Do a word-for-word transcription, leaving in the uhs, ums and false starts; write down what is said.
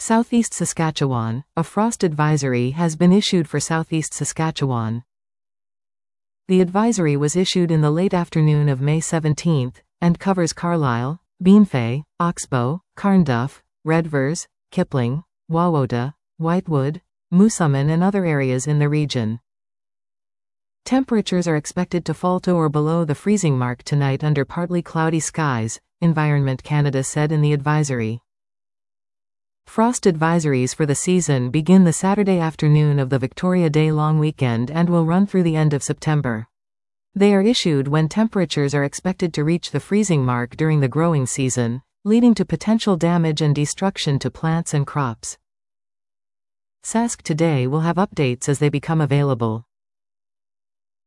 Southeast Saskatchewan, a frost advisory has been issued for Southeast Saskatchewan. The advisory was issued in the late afternoon of May seventeenth, and covers Carlisle, Beanfay, Oxbow, Carnduff, Redvers, Kipling, Wawota, Whitewood, Moosomin and other areas in the region. Temperatures are expected to fall to or below the freezing mark tonight under partly cloudy skies, Environment Canada said in the advisory. Frost advisories for the season begin the Saturday afternoon of the Victoria Day long weekend and will run through the end of September. They are issued when temperatures are expected to reach the freezing mark during the growing season, leading to potential damage and destruction to plants and crops. Sask Today will have updates as they become available.